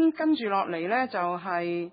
跟住落嚟呢，就係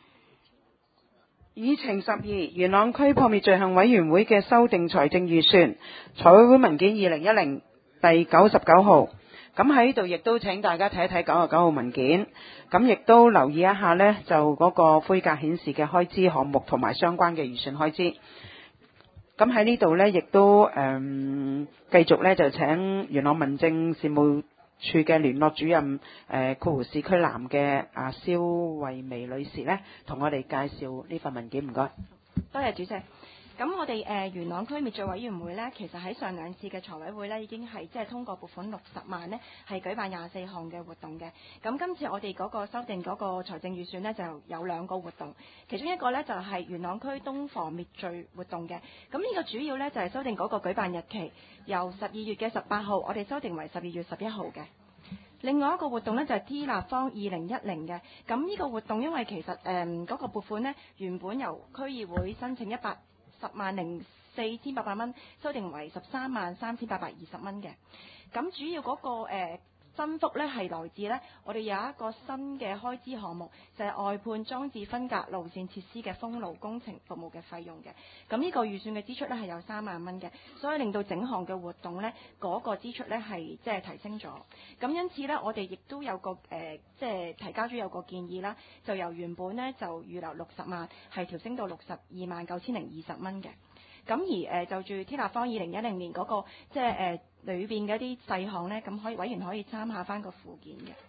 議程12元朗區撲滅罪行委員會嘅修訂財政預算，財委會文件2010第99號。咁喺呢度亦都請大家睇一睇99號文件，咁亦都留意一下呢，就嗰個灰格顯示嘅開支項目同埋相關嘅預算開支。咁喺呢度呢，亦都繼續呢，就請元朗民政事務處嘅聯絡主任括弧市區南嘅蕭慧薇女士呢，同我哋介紹呢份文件，唔該。 多謝主席。咁我哋元朗區滅罪委員會呢，其實喺上兩次嘅財委會呢，已經係即係通過撥款60萬呢，係舉辦24項嘅活動嘅。咁今次我哋嗰個修訂嗰個財政預算呢，就有2個活動，其中一個呢，就係元朗區冬防滅罪活動嘅。咁呢個主要呢，就係修訂嗰個舉辦日期，由12月嘅18號，我哋修訂為12月11號嘅。另外一個活動呢，就係 T 立方2010嘅。咁呢個活動因為其實嗰個撥款呢，原本由區議會申請110,400蚊，修訂為13,320蚊嘅。咁主要嗰個增幅呢係來自呢，我哋有一個新嘅開支項目，就係外判裝置分隔路線設施嘅封路工程服務嘅費用嘅。咁呢個預算嘅支出呢係有3萬蚊嘅，所以令到整項嘅活動呢嗰個支出呢係即係提升咗。咁因此呢，我哋亦都有個即係提交咗有個建議啦，就由原本呢就預留60萬，係調升到62,920蚊嘅。咁而就住天立方2010年嗰個即係裏邊嘅一啲細項呢，咁委員可以參考翻個附件嘅。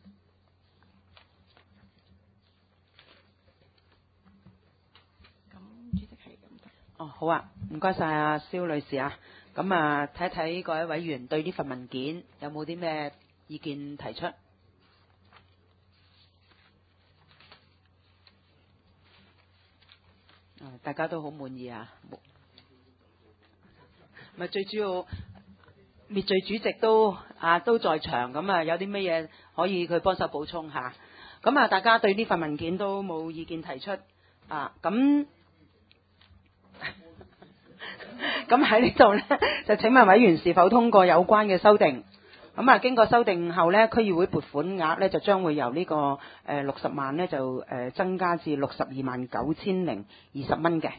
咁主席係咁。 哦，好啊，唔該晒蕭女士啊。咁睇睇各位委員對呢份文件有冇啲咩意見提出？大家都好滿意啊。咪最主要滅罪主席都在場，咁有啲咩嘢可以佢幫手補充下。咁大家對呢份文件都冇意見提出咁喺呢度呢，就請問委員是否通過有關嘅修訂？咁經過修訂後呢，區議會撥款額呢就將會由呢個60萬呢就增加至62,920蚊嘅。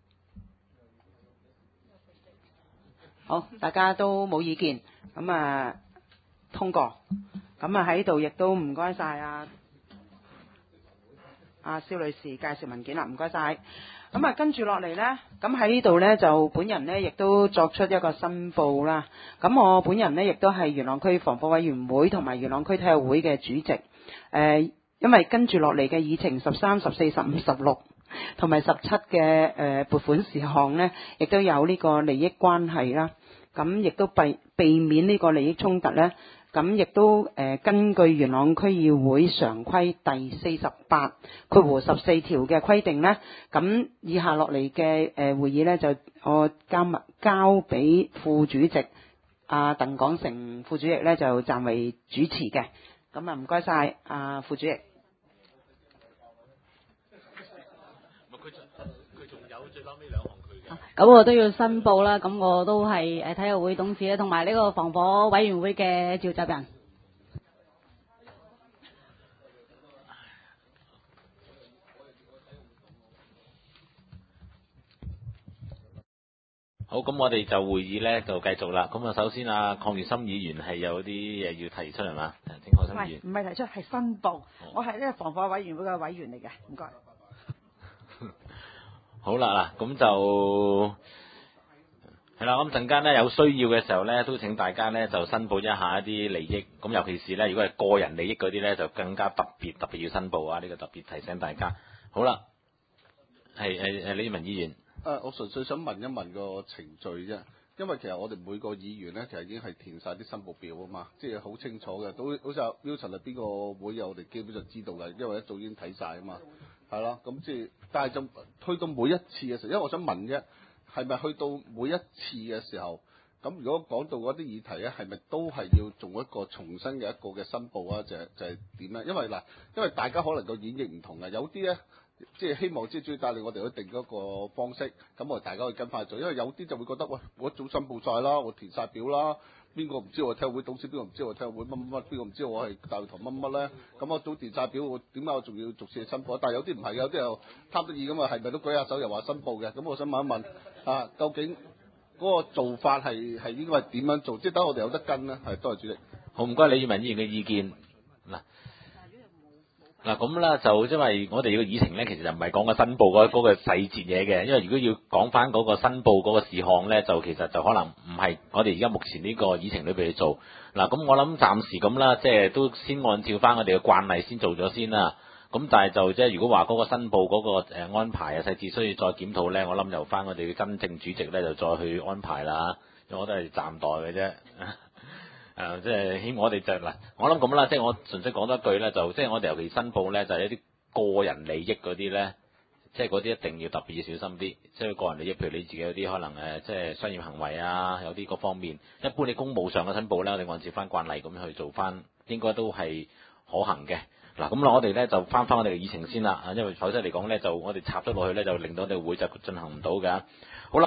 好，大家都冇意見，咁通過。咁喺度亦都唔該晒蕭女士介紹文件啦，唔該晒。咁跟住落嚟呢，咁喺呢度呢，就本人呢亦都作出一個申報啦。咁我本人呢亦都係元朗區防火委員會同埋元朗區體育會嘅主席。因為跟住落嚟嘅議程13、14、15、16同埋17嘅撥款事項呢，亦都有呢個利益關係啦。咁亦都避免呢個利益衝突呢。咁亦都根據元朗區議會常規第48/14條嘅規定呢，咁以下落嚟嘅會議呢，就我交俾副主席鄧廣成副主席呢，就暫為主持嘅。咁唔該晒副主席。 佢仲有最後尾2項佢嘅。 咁我都要申報啦，咁我都係體育會董事咧，同埋呢個防火委員會嘅召集人。 好，咁我哋就會議咧就繼續啦。咁首先鄺月心議員係有啲嘢要提出係嘛？請鄺心議員。 唔係提出，係申報。我係呢個防火委員會嘅委員嚟嘅，唔該。 好啦，嗱，咁就係啦。咁陣間咧有需要嘅時候咧，都請大家咧就申報一下一啲利益。咁尤其是咧，如果係個人利益嗰啲咧，就更加特別要申報啊！呢個特別提醒大家。好啦，係李文議員。 我純粹想問一問個程序啫，因為其實我哋每個議員咧，其實已經係填晒啲申報表啊嘛，即係好清楚嘅。都好似Wilson係邊個會我哋基本上知道嘅，因為一早已經睇晒啊嘛，係咯。咁即係，但係就去到每一次嘅時候，因為我想問啫，係咪去到每一次嘅時候，咁如果講到嗰啲議題咧，係咪都係要做一個重新嘅一個嘅申報啊？就係點咧？因為大家可能個演繹唔同嘅，有啲咧。即係希望即係主要帶領我哋去定嗰個方式，咁我哋大家去跟快做，因為有啲就會覺得喂，我一早申報晒啦，我填晒表啦， 邊個唔知我係體育會董事，邊個唔知我係體育會乜乜乜，邊個唔知我係大會堂乜乜咧？咁我做電債表，我點解我仲要逐次申報？但係有啲唔係嘅，有啲又貪得意咁啊，係咪都舉下手又話申報嘅？咁我想問一問啊，究竟嗰個做法係應該係點樣做？即係等我哋有得跟咧。係，多謝主席。 好，唔該李宇文議員嘅意見。嗱咁啦，就因為我哋個議程咧，其實就唔係講個申報嗰個細節嘢嘅，因為如果要講翻嗰個申報嗰個事項咧，就其實就可能唔係我哋而家目前呢個議程裏邊去做。嗱，咁我諗暫時咁啦，即係都先按照翻我哋嘅慣例先做咗先啦。咁但係就即係如果話嗰個申報嗰個安排啊細節需要再檢討咧，我諗由翻我哋嘅真正主席咧就再去安排啦。因為我都係暫代嘅啫。即係希望我哋就嗱，我諗咁啦，即係我純粹講多一句咧，就即係我哋尤其申報咧，就係一啲個人利益嗰啲咧，即係嗰啲一定要特別小心啲。即係個人利益，譬如你自己有啲可能即係商業行為啊，有啲各方面，一般你公務上嘅申報咧，我哋按照翻慣例咁樣去做翻，應該都係可行嘅。嗱，咁我哋咧就翻我哋嘅議程先啦，因為否則嚟講咧，就我哋插咗落去咧，就令到我哋會就進行唔到㗎。好啦。